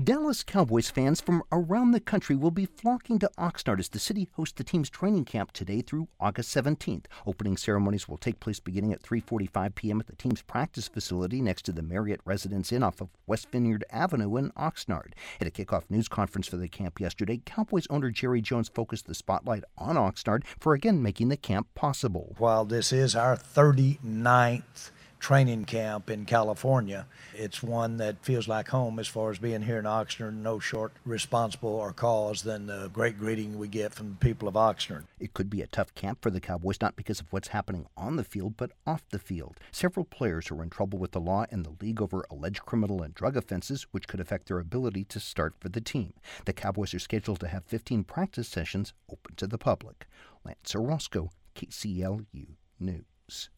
Dallas Cowboys fans from around the country will be flocking to Oxnard as the city hosts the team's training camp today through August 17th. Opening ceremonies will take place beginning at 3:45 p.m. at the team's practice facility next to the Marriott Residence Inn off of West Vineyard Avenue in Oxnard. At a kickoff news conference for the camp yesterday, Cowboys owner Jerry Jones focused the spotlight on Oxnard for again making the camp possible. While this is our 39th training camp in California, it's one that feels like home as far as being here in Oxnard. No short responsible or cause than the great greeting we get from the people of Oxnard. It could be a tough camp for the Cowboys, not because of what's happening on the field, but off the field. Several players are in trouble with the law and the league over alleged criminal and drug offenses, which could affect their ability to start for the team. The Cowboys are scheduled to have 15 practice sessions open to the public. Lance Orozco, KCLU News.